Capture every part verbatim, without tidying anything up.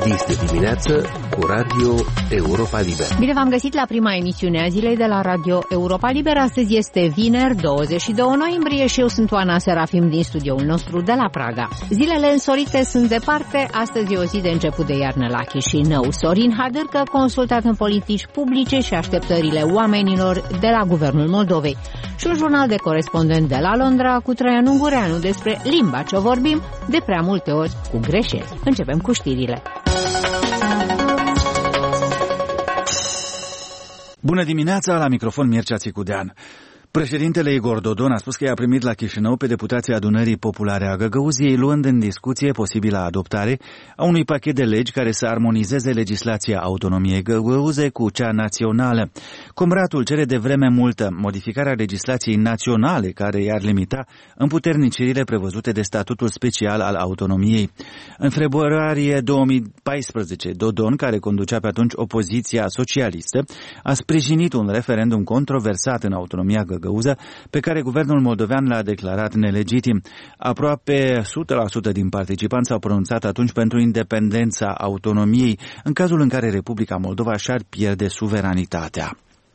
Este dimineață cu Radio Europa Liberă. Bine v-am găsit la prima emisiune a zilei de la Radio Europa Liberă. Astăzi este vineri, douăzeci și doi noiembrie și eu sunt Oana Serafim din studioul nostru de la Praga. Zilele însorite sunt departe. Astăzi e o zi de început de iarnă la Chișinău. Sorin Hadârcă, consultat în politici publice și așteptările oamenilor de la Guvernul Moldovei. Și un jurnal de corespondent de la Londra cu Traian Ungureanu despre limba ce o vorbim de prea multe ori cu greșeli. Începem cu știrile. Bună dimineața, la microfon Mircea Țicudean. Președintele Igor Dodon a spus că i-a primit la Chișinău pe deputații Adunării Populare a Găgăuziei, luând în discuție posibila adoptare a unui pachet de legi care să armonizeze legislația autonomiei găgăuze cu cea națională. Comratul cere de vreme multă modificarea legislației naționale care i-ar limita împuternicirile prevăzute de statutul special al autonomiei. În februarie două mii paisprezece, Dodon, care conducea pe atunci opoziția socialistă, a sprijinit un referendum controversat în autonomia găgăuză, pe care guvernul moldovean l-a declarat nelegitim. Aproape o sută la sută din participanți s-au pronunțat atunci pentru independența autonomiei, în cazul în care Republica Moldova și-ar pierde suveranitatea.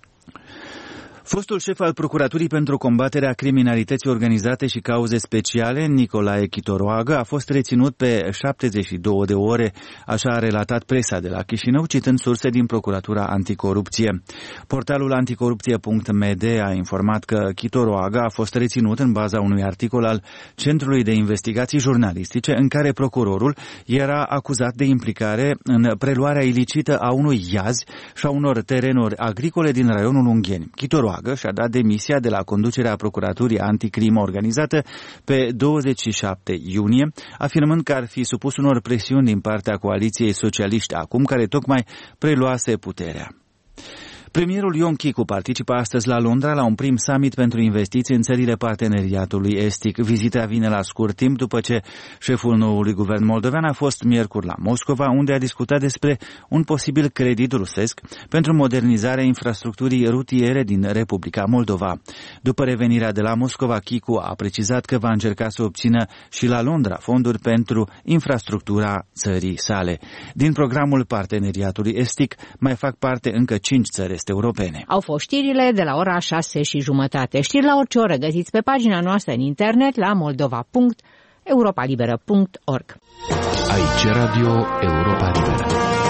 Fostul șef al Procuraturii pentru combaterea criminalității organizate și cauze speciale, Nicolae Chitoroagă, a fost reținut pe șaptezeci și două de ore, așa a relatat presa de la Chișinău, citând surse din Procuratura Anticorupție. Portalul anticorupție punct m d a informat că Chitoroagă a fost reținut în baza unui articol al Centrului de Investigații Jurnalistice, în care procurorul era acuzat de implicare în preluarea ilicită a unui iaz și a unor terenuri agricole din raionul Ungheni. Chitoroagă și-a dat demisia de la conducerea Procuraturii Anticrimă Organizată pe douăzeci și șapte iunie, afirmând că ar fi supus unor presiuni din partea coaliției socialiști acum, care tocmai preluase puterea. Premierul Ion Chicu participă astăzi la Londra la un prim summit pentru investiții în țările parteneriatului estic. Vizita vine la scurt timp după ce șeful noului guvern moldovean a fost miercuri la Moscova, unde a discutat despre un posibil credit rusesc pentru modernizarea infrastructurii rutiere din Republica Moldova. După revenirea de la Moscova, Chicu a precizat că va încerca să obțină și la Londra fonduri pentru infrastructura țării sale. Din programul parteneriatului estic mai fac parte încă cinci țări europene. Au fost știrile de la ora șase și jumătate. Știri la orice oră găsiți pe pagina noastră în internet la moldova punct europa liberă punct org. Aici Radio Europa Liberă.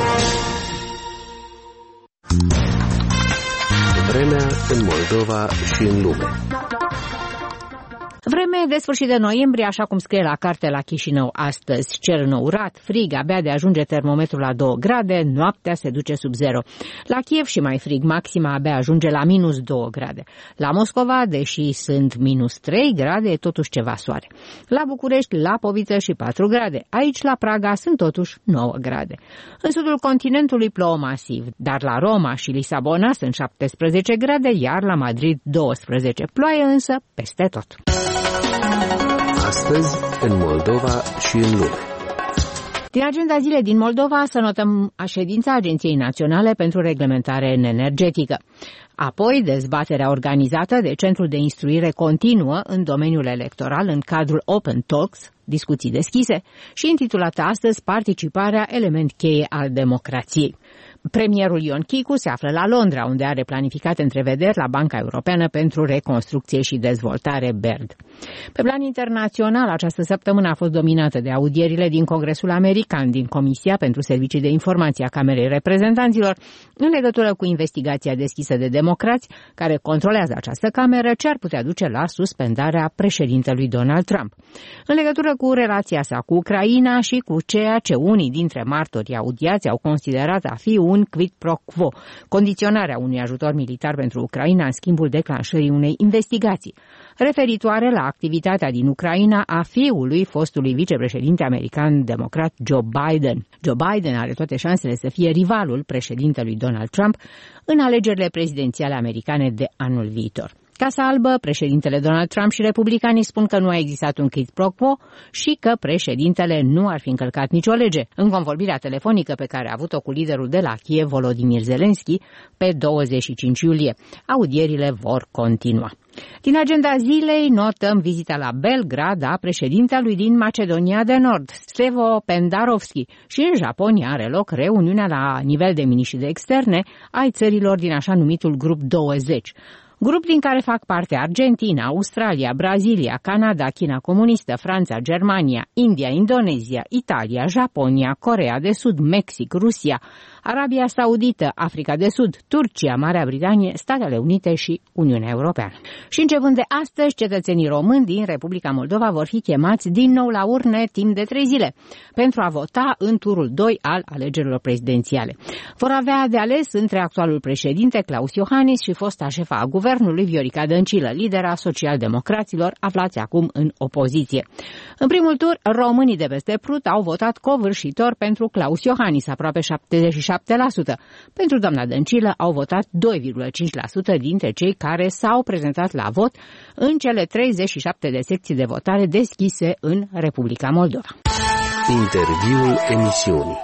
Vremea în Moldova și în lume. Vreme de sfârșit de noiembrie, așa cum scrie la carte la Chișinău astăzi. Cer înourat, frig, abia de ajunge termometrul la două grade, noaptea se duce sub zero. La Kiev și mai frig, maxima abia ajunge la minus două grade. La Moscova, deși sunt minus trei grade, e totuși ceva soare. La București, Lapoviță și patru grade. Aici, la Praga, sunt totuși nouă grade. În sudul continentului plouă masiv, dar la Roma și Lisabona sunt șaptesprezece grade, iar la Madrid douăsprezece. Ploaie însă peste tot. Astăzi, în Moldova și în lume. Din agenda zilei din Moldova să notăm ședința Agenției Naționale pentru Reglementare Energetică. Apoi, dezbaterea organizată de Centrul de Instruire Continuă în domeniul electoral în cadrul Open Talks, discuții deschise, și intitulată astăzi Participarea, element cheie al democrației. Premierul Ion Chicu se află la Londra, unde are planificat întrevederi la Banca Europeană pentru Reconstrucție și Dezvoltare B E R D. Pe plan internațional, această săptămână a fost dominată de audierile din Congresul American, din Comisia pentru Servicii de Informație a Camerei Reprezentanților, în legătură cu investigația deschisă de democrați care controlează această cameră, ce ar putea duce la suspendarea președintelui Donald Trump. În legătură cu relația sa cu Ucraina și cu ceea ce unii dintre martorii audiați au considerat a fi un quid pro quo, condiționarea unui ajutor militar pentru Ucraina în schimbul declanșării unei investigații, referitoare la activitatea din Ucraina a fiului fostului vicepreședinte american democrat Joe Biden. Joe Biden are toate șansele să fie rivalul președintelui Donald Trump în alegerile prezidențiale americane de anul viitor. Casa Albă, președintele Donald Trump și republicanii spun că nu a existat un quid pro quo și că președintele nu ar fi încălcat nicio lege, în convorbirea telefonică pe care a avut-o cu liderul de la Kiev, Volodymyr Zelensky, pe douăzeci și cinci iulie. Audierile vor continua. Din agenda zilei notăm vizita la Belgrad a președintelui din Macedonia de Nord, Stevo Pendarovski, și în Japonia are loc reuniunea la nivel de miniștri de externe ai țărilor din așa numitul Grup douăzeci. Grup din care fac parte Argentina, Australia, Brazilia, Canada, China Comunistă, Franța, Germania, India, Indonezia, Italia, Japonia, Coreea de Sud, Mexic, Rusia, Arabia Saudită, Africa de Sud, Turcia, Marea Britanie, Statele Unite și Uniunea Europeană. Și începând de astăzi, cetățenii români din Republica Moldova vor fi chemați din nou la urne timp de trei zile pentru a vota în turul doi al alegerilor prezidențiale. Vor avea de ales între actualul președinte Klaus Iohannis și fosta șefa a guvernului Viorica Dăncilă, lidera social-democraților aflați acum în opoziție. În primul tur, românii de peste Prut au votat covârșitor pentru Klaus Iohannis, aproape șaptezeci și șapte la sută. Pentru doamna Dăncilă au votat doi virgulă cinci la sută dintre cei care s-au prezentat la vot în cele treizeci și șapte de secții de votare deschise în Republica Moldova. Interviul emisiunii.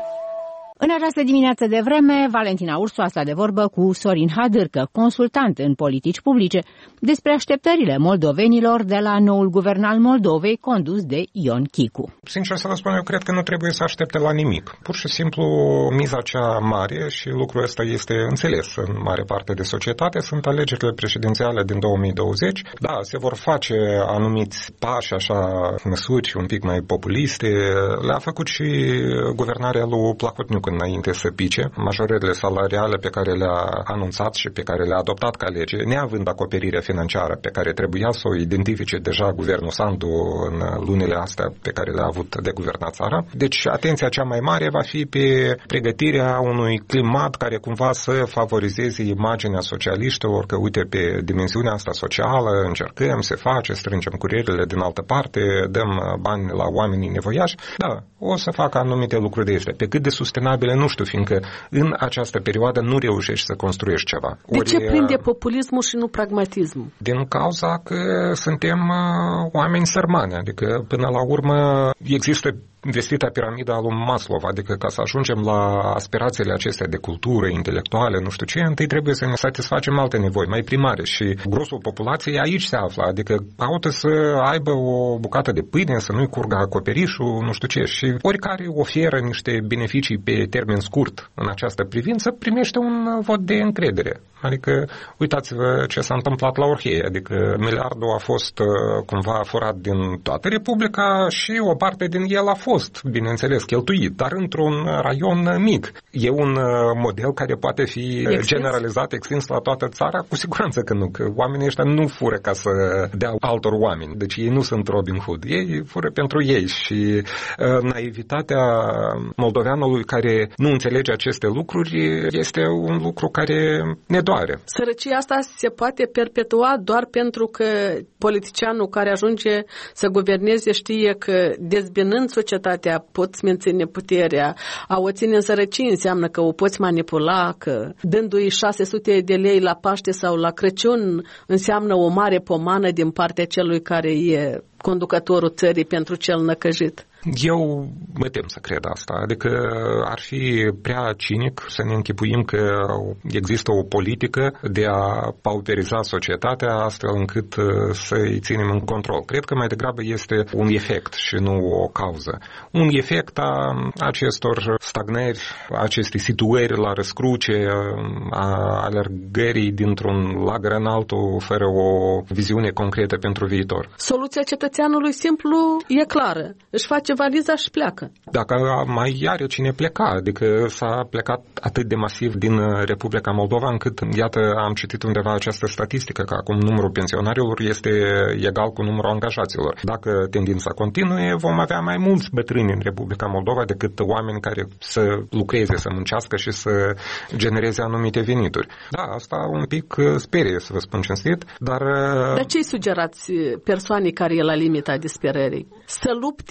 În această dimineață de vreme, Valentina Ursu a stat de vorbă cu Sorin Hadârcă, consultant în politici publice, despre așteptările moldovenilor de la noul guvern al Moldovei condus de Ion Chicu. Sincer să vă spun, eu cred că nu trebuie să aștepte la nimic. Pur și simplu, miza cea mare, și lucrul ăsta este înțeles în mare parte de societate, sunt alegerile prezidențiale din două mii douăzeci. Da, se vor face anumiți pași, așa, măsuri un pic mai populiste. Le-a făcut și guvernarea lui Plahotniuc înainte să pice. Majorările salariale pe care le-a anunțat și pe care le-a adoptat ca lege, neavând acoperirea financiară pe care trebuia să o identifice deja guvernul Sandu în lunile astea pe care le-a avut de guvernat țara. Deci atenția cea mai mare va fi pe pregătirea unui climat care cumva să favorizeze imaginea socialiștilor, că uite, pe dimensiunea asta socială încercăm, se face, strângem curierile din altă parte, dăm bani la oamenii nevoiași. Da, o să facă anumite lucruri de astea. Pe cât de sustenabil, nu știu, fiindcă în această perioadă nu reușești să construiești ceva. De Ori, ce prinde populismul și nu pragmatismul? Din cauza că suntem uh, oameni sărmani, adică până la urmă există vestita piramida lui Maslow, adică ca să ajungem la aspirațiile acestea de cultură, intelectuale, nu știu ce, întâi trebuie să ne satisfacem alte nevoi mai primare și grosul populației aici se află, adică caută să aibă o bucată de pâine, să nu-i curgă acoperișul, nu știu ce, și oricare oferă niște beneficii pe termen scurt în această privință primește un vot de încredere. Adică, uitați-vă ce s-a întâmplat la Orhei, adică miliardul a fost cumva furat din toată Republica și o parte din el a fost, bineînțeles, cheltuit, dar într-un raion mic. E un model care poate fi extins? generalizat, extins la toată țara? Cu siguranță că nu, că oamenii ăștia nu fură ca să dea altor oameni, deci ei nu sunt Robin Hood, ei fură pentru ei și uh, naivitatea moldoveanului care nu înțelege aceste lucruri este un lucru care ne doare. Sărăcia asta se poate perpetua doar pentru că politicianul care ajunge să guverneze știe că dezbinând societatea poți menține puterea, a o ține în sărăcie înseamnă că o poți manipula, că dându-i șase sute de lei la Paște sau la Crăciun înseamnă o mare pomană din partea celui care e conducătorul țării pentru cel năcăjit. Eu mă tem să cred asta, adică ar fi prea cinic să ne închipuim că există o politică de a pauperiza societatea astfel încât să-i ținem în control. Cred că mai degrabă este un efect și nu o cauză. Un efect a acestor stagnări, acestei situări la răscruce, a alergării dintr-un lagăr în altul fără o viziune concretă pentru viitor. Soluția cetățeanului simplu e clară. Își face valiza și pleacă. Dacă mai are cine pleca, adică s-a plecat atât de masiv din Republica Moldova încât, iată, am citit undeva această statistică că acum numărul pensionarilor este egal cu numărul angajaților. Dacă tendința continue, vom avea mai mulți bătrâni în Republica Moldova decât oameni care să lucreze, să muncească și să genereze anumite venituri. Da, asta un pic sperie, să vă spun cinstit, dar... Dar ce-i sugerați persoanei care e la limita disperării? Să lupte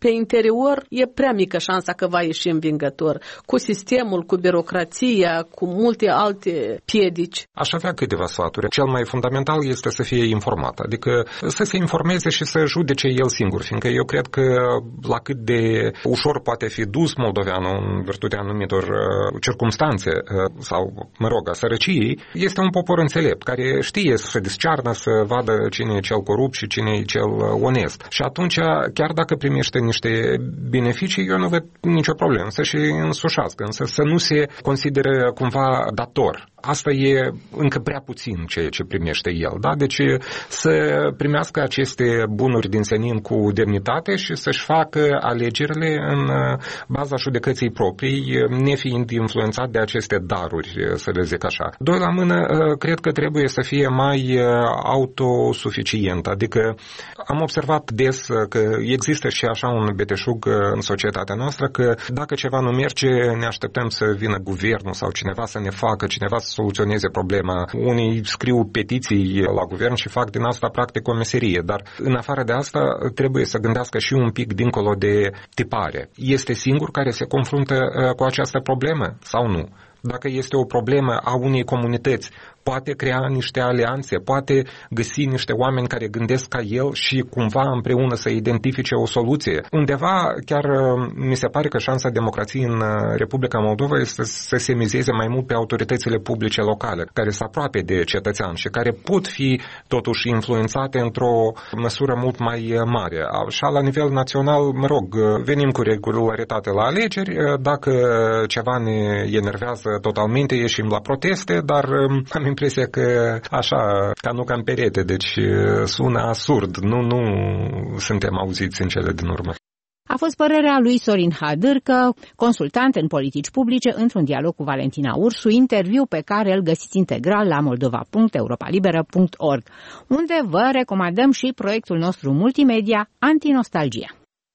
pe interior e prea mică șansa că va ieși învingător. Cu sistemul, cu birocrația, cu multe alte piedici. Aș avea câteva sfaturi. Cel mai fundamental este să fie informat, adică să se informeze și să judece el singur, fiindcă eu cred că la cât de ușor poate fi dus moldoveanul în virtutea anumitor uh, circumstanțe uh, sau, mă rog, a sărăciei, este un popor înțelept, care știe să discearnă, să vadă cine e cel corupt și cine e cel onest. Și atunci, chiar dacă primește niște beneficii, eu nu văd nicio problemă să-și însușească, însă să nu se considere cumva dator. Asta e încă prea puțin ceea ce primește el, da? Deci să primească aceste bunuri din senin cu demnitate și să-și facă alegerile în baza judecății proprii, nefiind influențat de aceste daruri, să le zic așa. Doi la mână, cred că trebuie să fie mai autosuficient, adică am observat des că există și așa un beteșug în societatea noastră, că dacă ceva nu merge, ne așteptăm să vină guvernul sau cineva să ne facă, cineva să soluționeze problema. Unii scriu petiții la guvern și fac din asta practic o meserie, dar în afară de asta trebuie să gândească și un pic dincolo de tipare. Este singur care se confruntă cu această problemă sau nu? Dacă este o problemă a unei comunități, poate crea niște alianțe, poate găsi niște oameni care gândesc ca el și cumva împreună să identifice o soluție. Undeva chiar mi se pare că șansa democrației în Republica Moldova este să se mizeze mai mult pe autoritățile publice locale, care se apropie de cetățean și care pot fi totuși influențate într-o măsură mult mai mare. Așa la nivel național, mă rog, venim cu regularitate la alegeri, dacă ceva ne enervează totalmente, ieșim la proteste, dar am impresia că așa, ca nu ca în perete, deci sună absurd, nu, nu suntem auziți în cele din urmă. A fost părerea lui Sorin Hadârcă, consultant în politici publice, într-un dialog cu Valentina Ursu, interviu pe care îl găsiți integral la moldova punct europa liberă punct org, unde vă recomandăm și proiectul nostru multimedia Antinostalgia.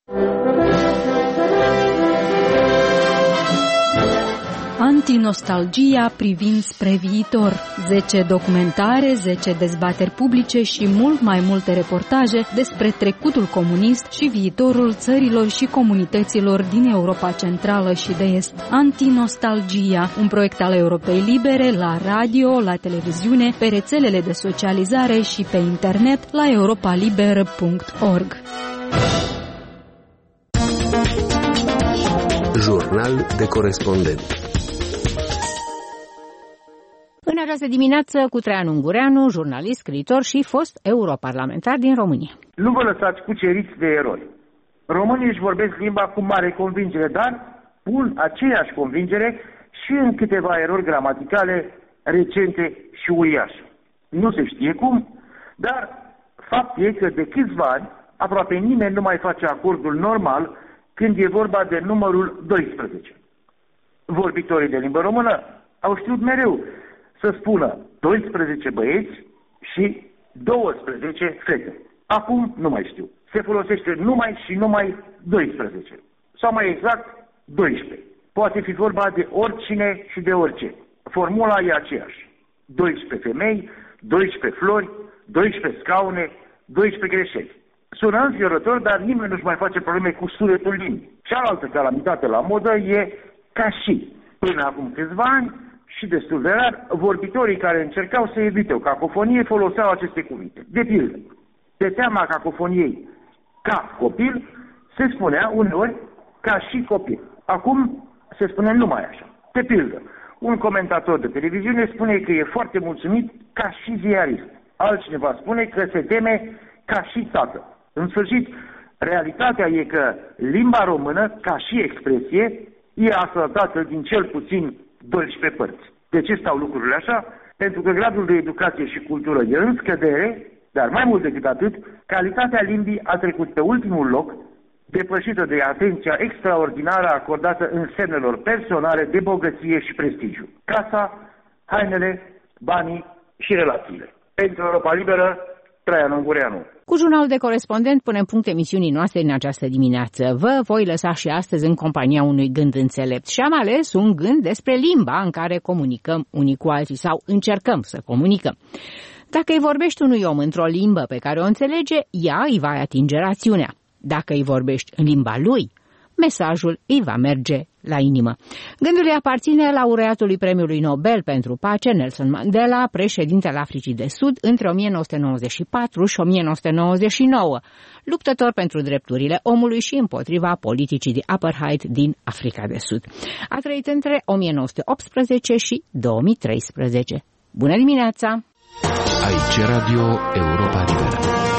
Antinostalgia privind spre viitor. zece documentare, zece dezbateri publice și mult mai multe reportaje despre trecutul comunist și viitorul țărilor și comunităților din Europa Centrală și de Est. Antinostalgia, un proiect al Europei Libere, la radio, la televiziune, pe rețelele de socializare și pe internet la europa liberă punct org. Jurnal de corespondent. În această dimineață cu Traian Ungureanu, jurnalist, scriitor și fost europarlamentar din România. Nu vă lăsați cuceriți de erori. Românii își vorbesc limba cu mare convingere, dar pun aceeași convingere și în câteva erori gramaticale recente și uriașe. Nu se știe cum, dar fapt e că de câțiva ani aproape nimeni nu mai face acordul normal când e vorba de numărul doisprezece. Vorbitorii de limbă română au știut mereu să spună doisprezece băieți și douăsprezece fete. Acum nu mai știu. Se folosește numai și numai doisprezece. Sau mai exact, doisprezece. Poate fi vorba de oricine și de orice. Formula e aceeași. doisprezece femei, doisprezece flori, doisprezece scaune, doisprezece greșeli. Sună înfiorător, dar nimeni nu-și mai face probleme cu sunetul limbii. Cealaltă calamitate la modă e ca și. Până acum câțiva ani, și destul de rar, vorbitorii care încercau să evite o cacofonie foloseau aceste cuvinte. De pildă, de teama cacofoniei ca copil, se spunea uneori ca și copil. Acum se spune numai așa. De pildă, un comentator de televiziune spune că e foarte mulțumit ca și ziarist. Altcineva spune că se teme ca și tată. În sfârșit, realitatea e că limba română, ca și expresie, e asăltată din cel puțin doisprezece părți. De ce stau lucrurile așa? Pentru că gradul de educație și cultură e în scădere, dar mai mult decât atât, calitatea limbii a trecut pe ultimul loc, depășită de atenția extraordinară acordată însemnelor personale de bogăție și prestigiu. Casa, hainele, banii și relațiile. Pentru Europa Liberă, Traian Ungureanu. Cu jurnalul de corespondent punem punct emisiunii noastre în această dimineață. Vă voi lăsa și astăzi în compania unui gând înțelept și am ales un gând despre limba în care comunicăm unii cu alții sau încercăm să comunicăm. Dacă îi vorbești unui om într-o limbă pe care o înțelege, ea îi va atinge rațiunea. Dacă îi vorbești în limba lui, mesajul îi va merge la inimă. Gândul îi aparține laureatului Premiului Nobel pentru Pace, Nelson Mandela, președintele Africii de Sud între o mie nouă sute nouăzeci și patru și o mie nouă sute nouăzeci și nouă, luptător pentru drepturile omului și împotriva politicii de apartheid din Africa de Sud. A trăit între o mie nouă sute optsprezece și două mii treisprezece. Bună dimineața! Aici Radio Europa Liberă.